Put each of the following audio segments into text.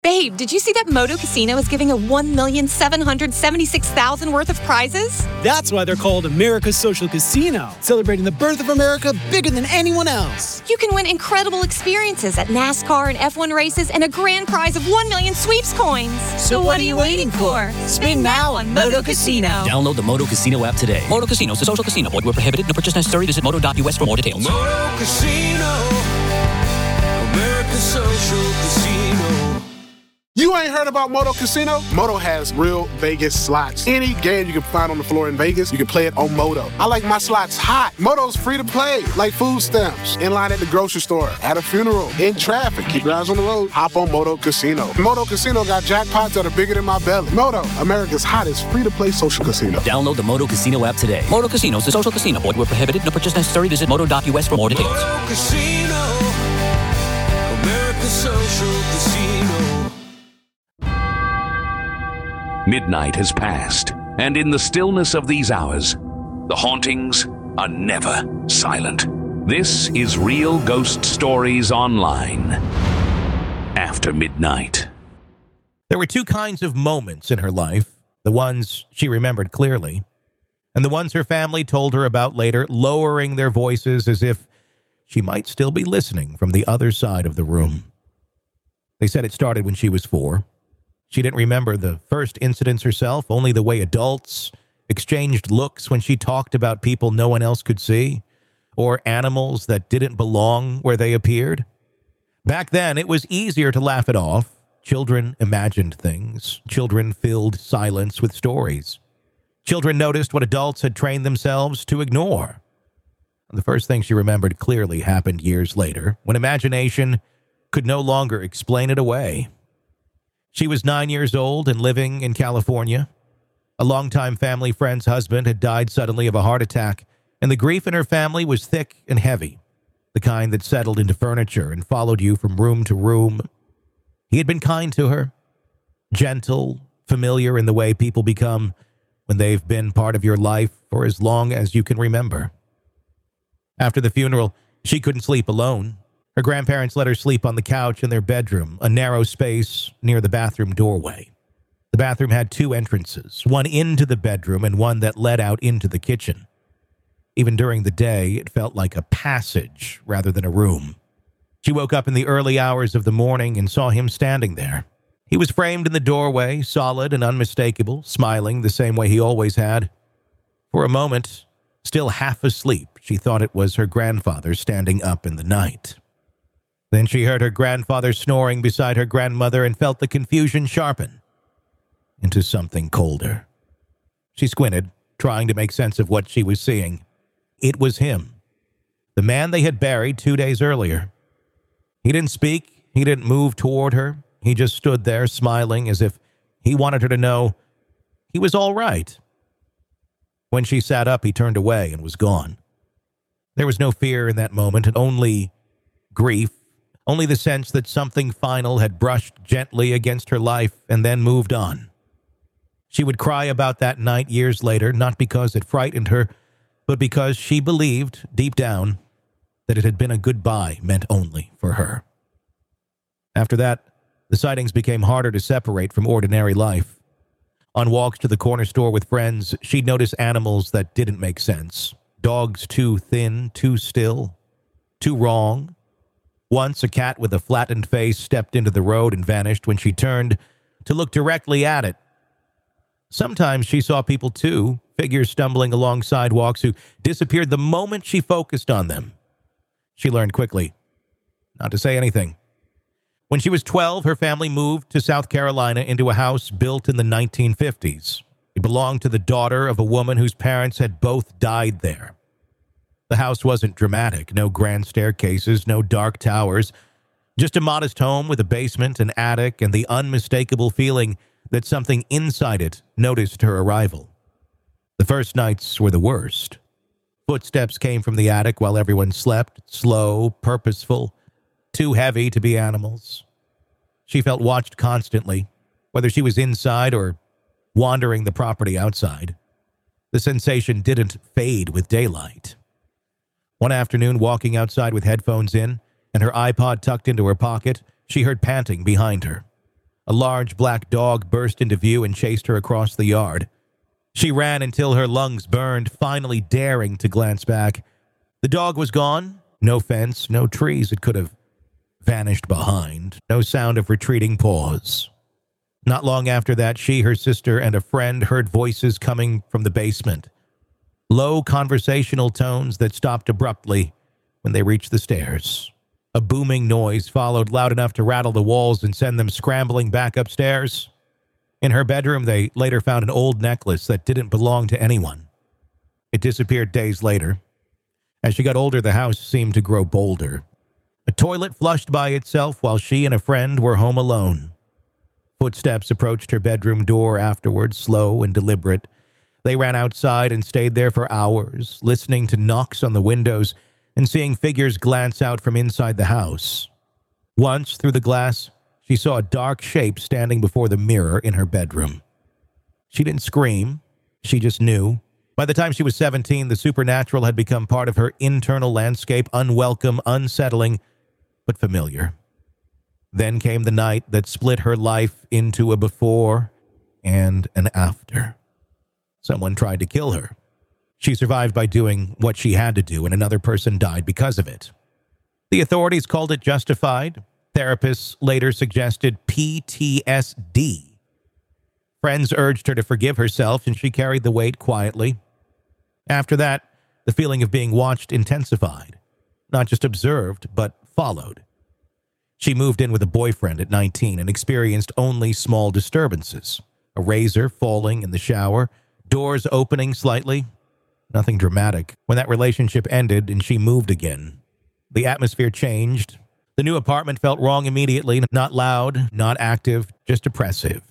Babe, did you see that Moto Casino is giving a $1,776,000 worth of prizes? That's why they're called America's Social Casino, celebrating the birth of America bigger than anyone else. You can win incredible experiences at NASCAR and F1 races and a grand prize of 1 million sweeps coins. So what are you waiting for? Spin now on Moto Casino. Download the Moto Casino app today. Moto Casino is a social casino. Void where prohibited. No purchase necessary. Visit moto.us for more details. Moto Casino, America's Social Casino. You ain't heard about Moto Casino? Moto has real Vegas slots. Any game you can find on the floor in Vegas, you can play it on Moto. I like my slots hot. Moto's free to play, like food stamps, in line at the grocery store, at a funeral, in traffic. Keep your eyes on the road. Hop on Moto Casino. Moto Casino got jackpots that are bigger than my belly. Moto, America's hottest free-to-play social casino. Download the Moto Casino app today. Moto Casino is a social casino. Void where prohibited. No purchase necessary. Visit moto.us for more details. Moto Casino, America's Social Casino. Midnight has passed, and in the stillness of these hours, the hauntings are never silent. This is Real Ghost Stories Online. After midnight. There were two kinds of moments in her life, the ones she remembered clearly, and the ones her family told her about later, lowering their voices as if she might still be listening from the other side of the room. They said it started when she was 4. She didn't remember the first incidents herself, only the way adults exchanged looks when she talked about people no one else could see, or animals that didn't belong where they appeared. Back then, it was easier to laugh it off. Children imagined things. Children filled silence with stories. Children noticed what adults had trained themselves to ignore. The first thing she remembered clearly happened years later, when imagination could no longer explain it away. She was 9 years old and living in California. A longtime family friend's husband had died suddenly of a heart attack, and the grief in her family was thick and heavy, the kind that settled into furniture and followed you from room to room. He had been kind to her, gentle, familiar in the way people become when they've been part of your life for as long as you can remember. After the funeral, she couldn't sleep alone. Her grandparents let her sleep on the couch in their bedroom, a narrow space near the bathroom doorway. The bathroom had 2 entrances, one into the bedroom and one that led out into the kitchen. Even during the day, it felt like a passage rather than a room. She woke up in the early hours of the morning and saw him standing there. He was framed in the doorway, solid and unmistakable, smiling the same way he always had. For a moment, still half asleep, she thought it was her grandfather standing up in the night. Then she heard her grandfather snoring beside her grandmother and felt the confusion sharpen into something colder. She squinted, trying to make sense of what she was seeing. It was him, the man they had buried 2 days earlier. He didn't speak, he didn't move toward her. He just stood there, smiling as if he wanted her to know he was all right. When she sat up, he turned away and was gone. There was no fear in that moment, and only grief. Only the sense that something final had brushed gently against her life and then moved on. She would cry about that night years later, not because it frightened her, but because she believed, deep down, that it had been a goodbye meant only for her. After that, the sightings became harder to separate from ordinary life. On walks to the corner store with friends, she'd notice animals that didn't make sense. Dogs too thin, too still, too wrong. Once, a cat with a flattened face stepped into the road and vanished when she turned to look directly at it. Sometimes she saw people too, figures stumbling along sidewalks who disappeared the moment she focused on them. She learned quickly not to say anything. When she was 12, her family moved to South Carolina into a house built in the 1950s. It belonged to the daughter of a woman whose parents had both died there. The house wasn't dramatic, no grand staircases, no dark towers, just a modest home with a basement, an attic, and the unmistakable feeling that something inside it noticed her arrival. The first nights were the worst. Footsteps came from the attic while everyone slept, slow, purposeful, too heavy to be animals. She felt watched constantly, whether she was inside or wandering the property outside. The sensation didn't fade with daylight. One afternoon, walking outside with headphones in and her iPod tucked into her pocket, she heard panting behind her. A large black dog burst into view and chased her across the yard. She ran until her lungs burned, finally daring to glance back. The dog was gone. No fence, no trees it could have vanished behind. No sound of retreating paws. Not long after that, she, her sister, and a friend heard voices coming from the basement. Low conversational tones that stopped abruptly when they reached the stairs. A booming noise followed, loud enough to rattle the walls and send them scrambling back upstairs. In her bedroom, they later found an old necklace that didn't belong to anyone. It disappeared days later. As she got older, the house seemed to grow bolder. A toilet flushed by itself while she and a friend were home alone. Footsteps approached her bedroom door afterwards, slow and deliberate. They ran outside and stayed there for hours, listening to knocks on the windows and seeing figures glance out from inside the house. Once, through the glass, she saw a dark shape standing before the mirror in her bedroom. She didn't scream. She just knew. By the time she was 17, the supernatural had become part of her internal landscape, unwelcome, unsettling, but familiar. Then came the night that split her life into a before and an after. Someone tried to kill her. She survived by doing what she had to do, and another person died because of it. The authorities called it justified. Therapists later suggested PTSD. Friends urged her to forgive herself, and she carried the weight quietly. After that, the feeling of being watched intensified. Not just observed, but followed. She moved in with a boyfriend at 19 and experienced only small disturbances. A razor falling in the shower, doors opening slightly. Nothing dramatic. When that relationship ended and she moved again, the atmosphere changed. The new apartment felt wrong immediately. Not loud, not active, just oppressive.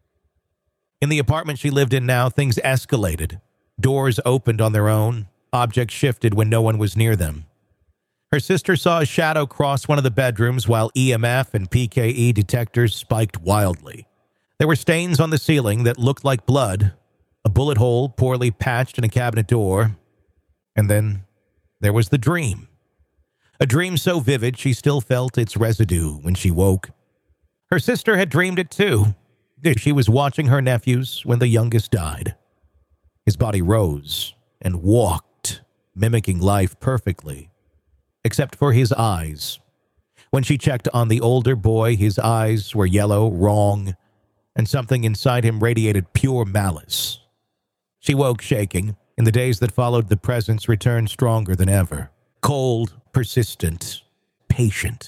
In the apartment she lived in now, things escalated. Doors opened on their own. Objects shifted when no one was near them. Her sister saw a shadow cross one of the bedrooms while EMF and PKE detectors spiked wildly. There were stains on the ceiling that looked like blood, a bullet hole poorly patched in a cabinet door, and then there was the dream. A dream so vivid she still felt its residue when she woke. Her sister had dreamed it too. She was watching her nephews when the youngest died. His body rose and walked, mimicking life perfectly, except for his eyes. When she checked on the older boy, his eyes were yellow, wrong, and something inside him radiated pure malice. She woke shaking. In the days that followed, the presence returned stronger than ever. Cold, persistent, patient.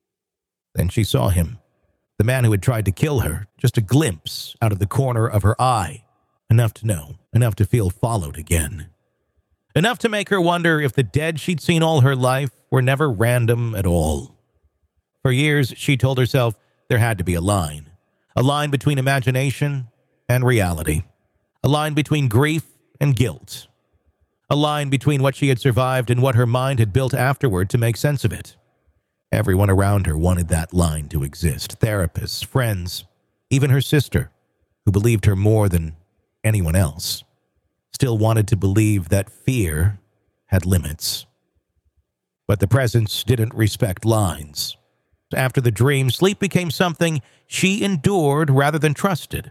Then she saw him. The man who had tried to kill her, just a glimpse out of the corner of her eye. Enough to know, enough to feel followed again. Enough to make her wonder if the dead she'd seen all her life were never random at all. For years, she told herself there had to be a line between imagination and reality, a line between grief and guilt, a line between what she had survived and what her mind had built afterward to make sense of it. Everyone around her wanted that line to exist. Therapists, friends, even her sister, who believed her more than anyone else, still wanted to believe that fear had limits. But the presence didn't respect lines. After the dream, sleep became something she endured rather than trusted.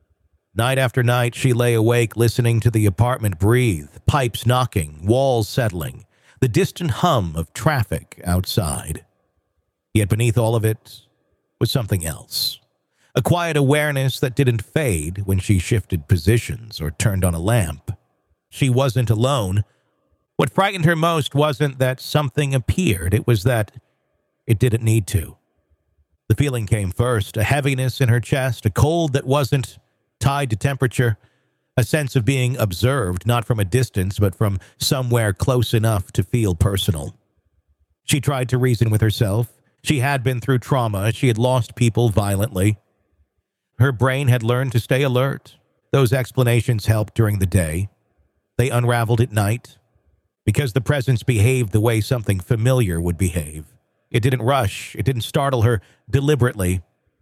Night after night, she lay awake listening to the apartment breathe, pipes knocking, walls settling, the distant hum of traffic outside. Yet beneath all of it was something else. A quiet awareness that didn't fade when she shifted positions or turned on a lamp. She wasn't alone. What frightened her most wasn't that something appeared. It was that it didn't need to. The feeling came first, a heaviness in her chest, a cold that wasn't tied to temperature, a sense of being observed, not from a distance, but from somewhere close enough to feel personal. She tried to reason with herself. She had been through trauma. She had lost people violently. Her brain had learned to stay alert. Those explanations helped during the day. They unraveled at night, because the presence behaved the way something familiar would behave. It didn't rush. It didn't startle her deliberately.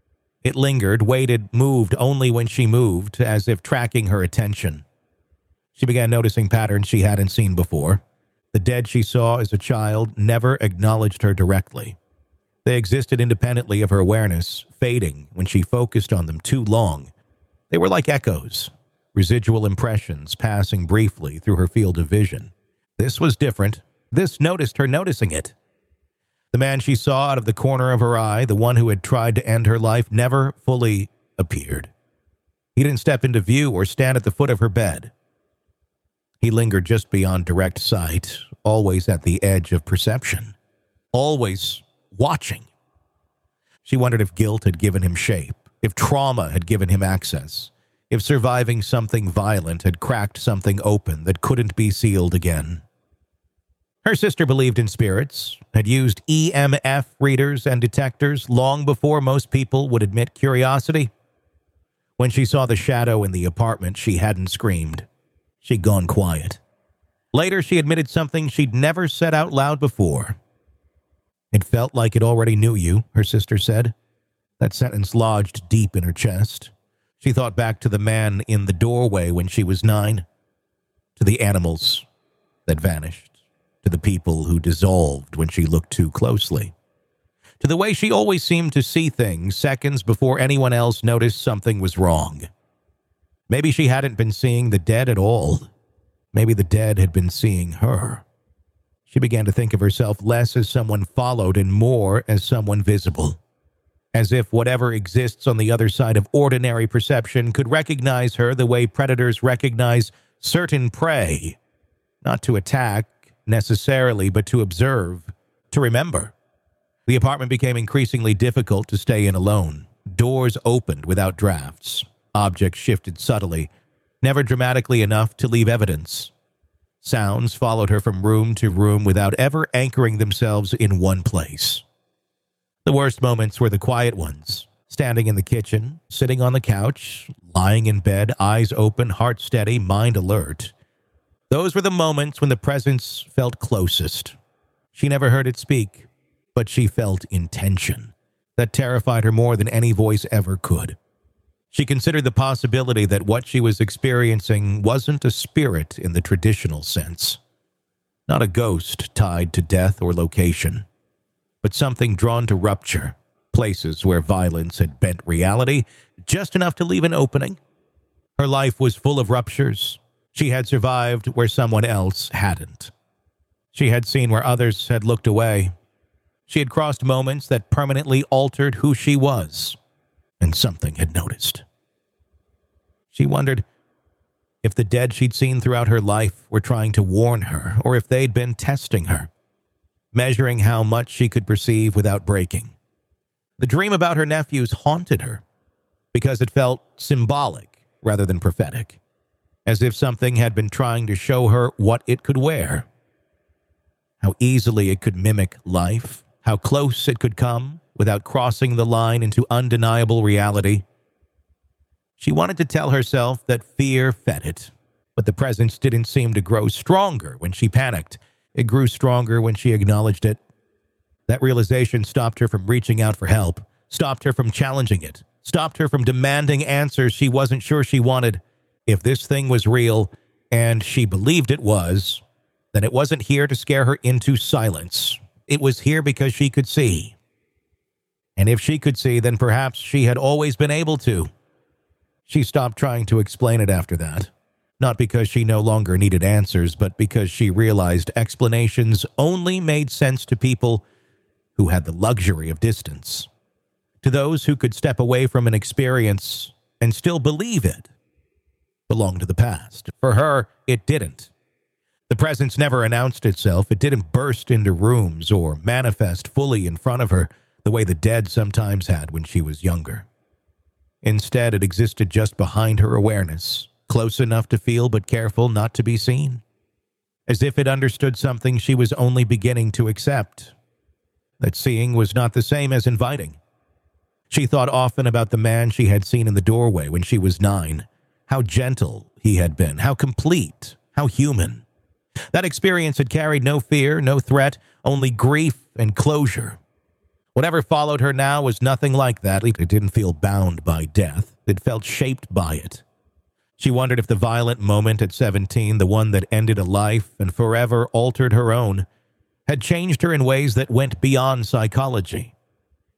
It lingered, waited, moved only when she moved, as if tracking her attention. She began noticing patterns she hadn't seen before. The dead she saw as a child never acknowledged her directly. They existed independently of her awareness, fading when she focused on them too long. They were like echoes, residual impressions passing briefly through her field of vision. This was different. This noticed her noticing it. The man she saw out of the corner of her eye, the one who had tried to end her life, never fully appeared. He didn't step into view or stand at the foot of her bed. He lingered just beyond direct sight, always at the edge of perception, always watching. She wondered if guilt had given him shape, if trauma had given him access, if surviving something violent had cracked something open that couldn't be sealed again. Her sister believed in spirits, had used EMF readers and detectors long before most people would admit curiosity. When she saw the shadow in the apartment, she hadn't screamed. She'd gone quiet. Later, she admitted something she'd never said out loud before. It felt like it already knew you, her sister said. That sentence lodged deep in her chest. She thought back to the man in the doorway when she was 9, to the animals that vanished, to the people who dissolved when she looked too closely, to the way she always seemed to see things seconds before anyone else noticed something was wrong. Maybe she hadn't been seeing the dead at all. Maybe the dead had been seeing her. She began to think of herself less as someone followed and more as someone visible, as if whatever exists on the other side of ordinary perception could recognize her the way predators recognize certain prey, not to attack necessarily, but to observe, to remember. The apartment became increasingly difficult to stay in alone. Doors opened without drafts. Objects shifted subtly, never dramatically enough to leave evidence. Sounds followed her from room to room without ever anchoring themselves in one place. The worst moments were the quiet ones, standing in the kitchen, sitting on the couch, lying in bed, eyes open, heart steady, mind alert. Those were the moments when the presence felt closest. She never heard it speak, but she felt intention that terrified her more than any voice ever could. She considered the possibility that what she was experiencing wasn't a spirit in the traditional sense, not a ghost tied to death or location, but something drawn to rupture, places where violence had bent reality just enough to leave an opening. Her life was full of ruptures. She had survived where someone else hadn't. She had seen where others had looked away. She had crossed moments that permanently altered who she was, and something had noticed. She wondered if the dead she'd seen throughout her life were trying to warn her, or if they'd been testing her, measuring how much she could perceive without breaking. The dream about her nephews haunted her because it felt symbolic rather than prophetic, as if something had been trying to show her what it could wear, how easily it could mimic life, how close it could come without crossing the line into undeniable reality. She wanted to tell herself that fear fed it, but the presence didn't seem to grow stronger when she panicked. It grew stronger when she acknowledged it. That realization stopped her from reaching out for help, stopped her from challenging it, stopped her from demanding answers she wasn't sure she wanted. If this thing was real, and she believed it was, then it wasn't here to scare her into silence. It was here because she could see. And if she could see, then perhaps she had always been able to. She stopped trying to explain it after that, not because she no longer needed answers, but because she realized explanations only made sense to people who had the luxury of distance. To those who could step away from an experience and still believe it belonged to the past. For her, it didn't. The presence never announced itself. It didn't burst into rooms or manifest fully in front of her the way the dead sometimes had when she was younger. Instead, it existed just behind her awareness, close enough to feel but careful not to be seen, as if it understood something she was only beginning to accept, that seeing was not the same as inviting. She thought often about the man she had seen in the doorway when she was 9, how gentle he had been, how complete, how human. That experience had carried no fear, no threat, only grief and closure. Whatever followed her now was nothing like that. It didn't feel bound by death. It felt shaped by it. She wondered if the violent moment at 17, the one that ended a life and forever altered her own, had changed her in ways that went beyond psychology,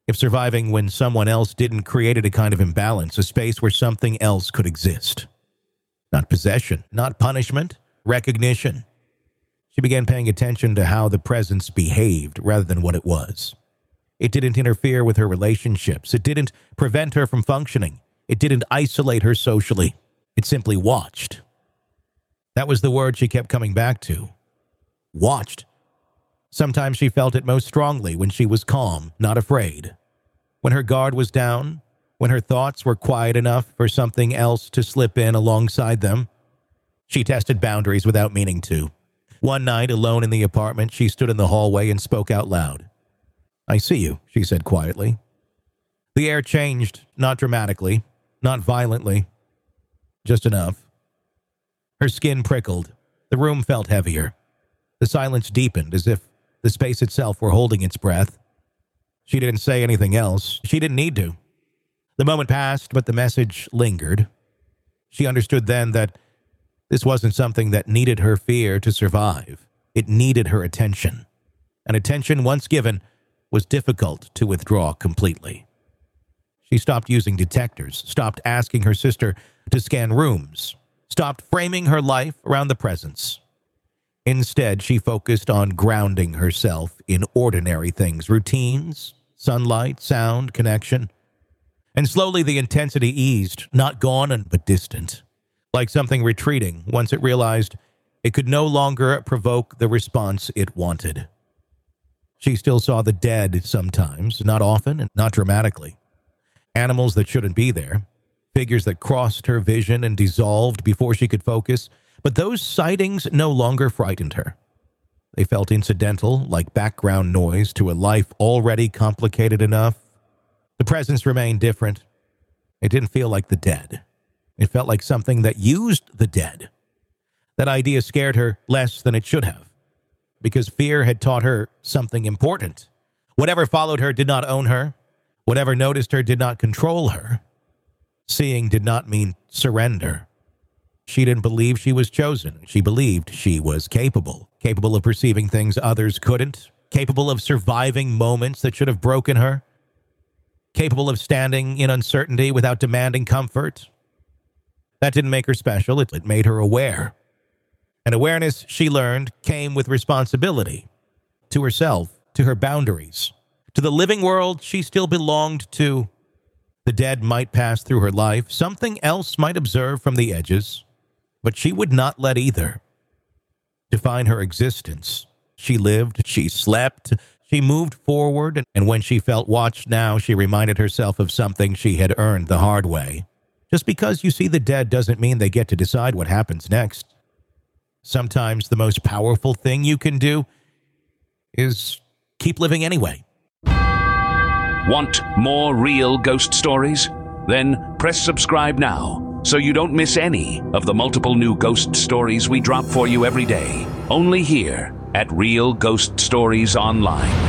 If surviving when someone else didn't created a kind of imbalance, a space where something else could exist. Not possession, not punishment, recognition. She began paying attention to how the presence behaved rather than what it was. It didn't interfere with her relationships. It didn't prevent her from functioning. It didn't isolate her socially. It simply watched. That was the word she kept coming back to. Watched. Sometimes she felt it most strongly when she was calm, not afraid. When her guard was down, when her thoughts were quiet enough for something else to slip in alongside them. She tested boundaries without meaning to. One night, alone in the apartment, she stood in the hallway and spoke out loud. "I see you," she said quietly. The air changed, not dramatically, not violently, just enough. Her skin prickled. The room felt heavier. The silence deepened, as if the space itself were holding its breath. She didn't say anything else. She didn't need to. The moment passed, but the message lingered. She understood then that this wasn't something that needed her fear to survive. It needed her attention. And attention, once given, was difficult to withdraw completely. She stopped using detectors, stopped asking her sister to scan rooms, stopped framing her life around the presence. Instead, she focused on grounding herself in ordinary things, routines, sunlight, sound, connection. And slowly the intensity eased, not gone, but distant, like something retreating once it realized it could no longer provoke the response it wanted. She still saw the dead sometimes, not often and not dramatically. Animals that shouldn't be there, figures that crossed her vision and dissolved before she could focus, but those sightings no longer frightened her. They felt incidental, like background noise to a life already complicated enough. The presence remained different. It didn't feel like the dead. It felt like something that used the dead. That idea scared her less than it should have, because fear had taught her something important. Whatever followed her did not own her. Whatever noticed her did not control her. Seeing did not mean surrender. She didn't believe she was chosen. She believed she was capable of perceiving things others couldn't, capable of surviving moments that should have broken her, capable of standing in uncertainty without demanding comfort. That didn't make her special. It made her aware. And awareness, she learned, came with responsibility to herself, to her boundaries, to the living world she still belonged to. The dead might pass through her life. Something else might observe from the edges, but she would not let either define her existence. She lived, she slept, she moved forward, and when she felt watched now, she reminded herself of something she had earned the hard way. Just because you see the dead doesn't mean they get to decide what happens next. Sometimes the most powerful thing you can do is keep living anyway. Want more real ghost stories? Then press subscribe now so you don't miss any of the multiple new ghost stories we drop for you every day. Only here at Real Ghost Stories Online.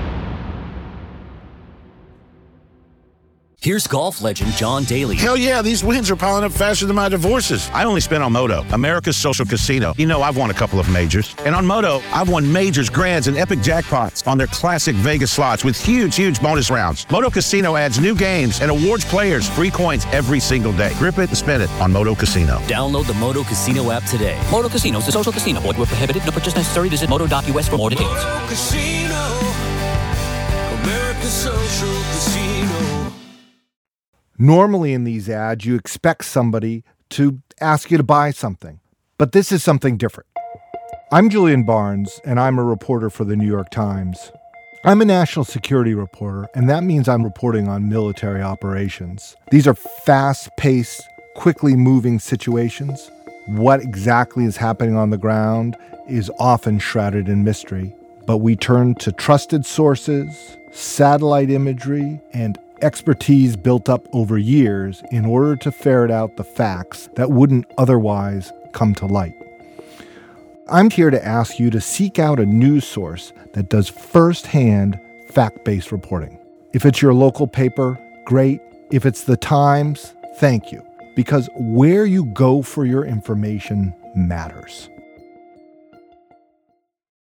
Here's golf legend John Daly. Hell yeah, these wins are piling up faster than my divorces. I only spent on Moto, America's social casino. You know, I've won a couple of majors. And on Moto, I've won majors, grands, and epic jackpots on their classic Vegas slots with huge bonus rounds. Moto Casino adds new games and awards players free coins every single day. Grip it and spin it on Moto Casino. Download the Moto Casino app today. Moto Casino is a social casino. Void where prohibited. No purchase necessary. Visit moto.us for more details. Moto Casino, America's social casino. Normally in these ads, you expect somebody to ask you to buy something, but this is something different. I'm Julian Barnes, and I'm a reporter for the New York Times. I'm a national security reporter, and that means I'm reporting on military operations. These are fast-paced, quickly moving situations. What exactly is happening on the ground is often shrouded in mystery, but we turn to trusted sources, satellite imagery, and expertise built up over years in order to ferret out the facts that wouldn't otherwise come to light. I'm here to ask you to seek out a news source that does firsthand fact-based reporting. If it's your local paper, great. If it's the Times, thank you. Because where you go for your information matters.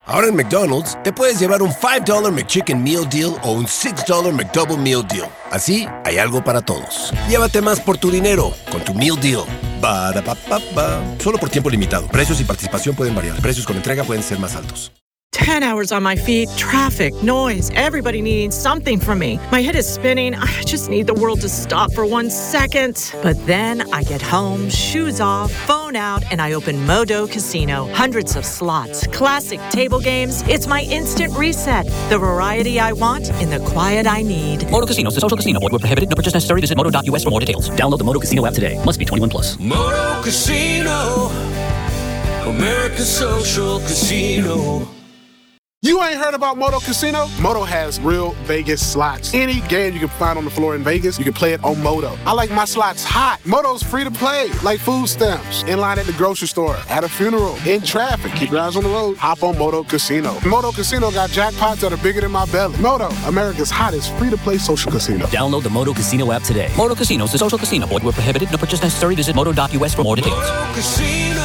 Ahora en McDonald's, te puedes llevar un $5 McChicken Meal Deal o un $6 McDouble Meal Deal. Así, hay algo para todos. Llévate más por tu dinero con tu Meal Deal. Ba-da-ba-ba-ba. Solo por tiempo limitado. Precios y participación pueden variar. Precios con entrega pueden ser más altos. 10 hours on my feet, traffic, noise, everybody needing something from me. My head is spinning. I just need the world to stop for 1 second. But then I get home, shoes off, phone out, and I open Modo Casino. Hundreds of slots, classic table games. It's my instant reset. The variety I want in the quiet I need. Modo Casino is a social casino. Void where prohibited. No purchase necessary. Visit modo.us for more details. Download the Modo Casino app today. Must be 21 plus. Moto Casino, America's social casino. You ain't heard about Moto Casino? Moto has real Vegas slots. Any game you can find on the floor in Vegas, you can play it on Moto. I like my slots hot. Moto's free to play, like food stamps. In line at the grocery store, at a funeral, in traffic. Keep your eyes on the road. Hop on Moto Casino. Moto Casino got jackpots that are bigger than my belly. Moto, America's hottest free-to-play social casino. Download the Modo Casino app today. Modo Casino is a social casino. Void where prohibited. No purchase necessary. Visit modo.us for more details. Moto Casino,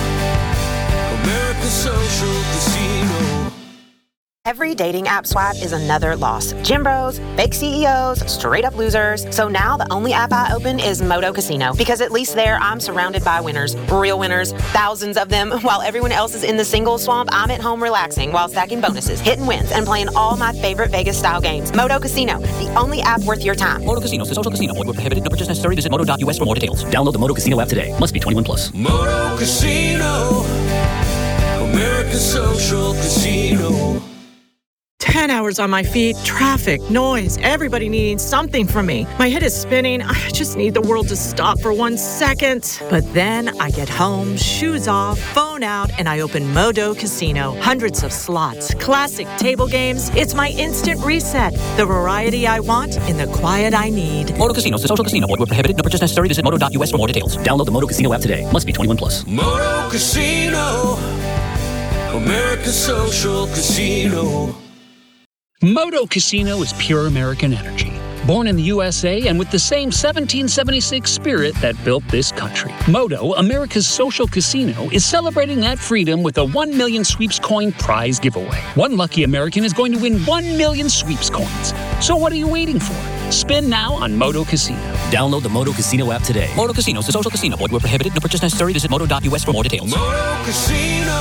America's social casino. Every dating app swipe is another loss. Gym bros, fake CEOs, straight up losers. So now the only app I open is Modo Casino, because at least there I'm surrounded by winners, real winners, thousands of them. While everyone else is in the single swamp, I'm at home relaxing while stacking bonuses, hitting wins, and playing all my favorite Vegas style games. Modo Casino, the only app worth your time. Modo Casino is a social casino. Void where prohibited. No purchase necessary. Visit modo.us for more details. Download the Modo Casino app today. Must be 21 plus. Moto Casino, America's social casino. 10 hours on my feet, traffic, noise, everybody needing something from me. My head is spinning. I just need the world to stop for 1 second. But then I get home, shoes off, phone out, and I open Modo Casino. Hundreds of slots, classic table games. It's my instant reset. The variety I want in the quiet I need. Modo Casino is a social casino. Void where prohibited. No purchase necessary. Visit modo.us for more details. Download the Modo Casino app today. Must be 21 plus. Moto Casino, America's social casino. Modo Casino is pure American energy. Born in the USA and with the same 1776 spirit that built this country. Modo, America's social casino, is celebrating that freedom with a 1 million sweeps coin prize giveaway. One lucky American is going to win 1 million sweeps coins. So what are you waiting for? Spin now on Modo Casino. Download the Modo Casino app today. Modo Casino is a social casino. Void where prohibited. No purchase necessary. Visit modo.us for more details. Moto Casino,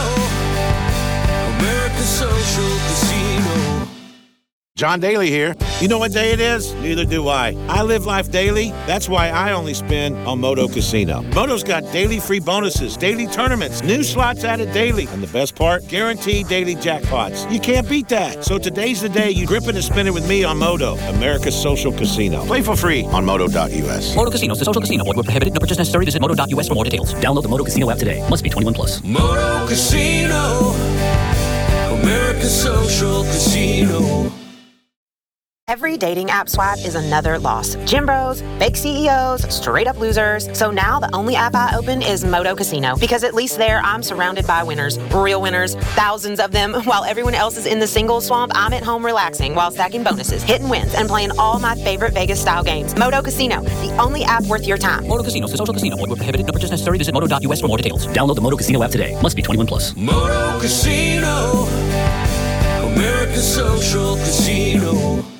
America's social casino. John Daly here. You know what day it is? Neither do I. I live life daily. That's why I only spin on Modo Casino. Modo's got daily free bonuses, daily tournaments, new slots added daily. And the best part? Guaranteed daily jackpots. You can't beat that. So today's the day you grip it and spin it with me on Modo, America's social casino. Play for free on modo.us. Modo Casino is a social casino. Void where prohibited. No purchase necessary. Visit modo.us for more details. Download the Modo Casino app today. Must be 21 plus. Moto Casino, America's social casino. Every dating app swipe is another loss. Gym bros, fake CEOs, straight up losers. So now the only app I open is Modo Casino, because at least there I'm surrounded by winners, real winners, thousands of them. While everyone else is in the single swamp, I'm at home relaxing while stacking bonuses, hitting wins, and playing all my favorite Vegas style games. Modo Casino, the only app worth your time. Modo Casino is a social casino. Void where prohibited. No purchase necessary. Visit modo.us for more details. Download the Modo Casino app today. Must be 21 plus. Moto Casino, America's social casino.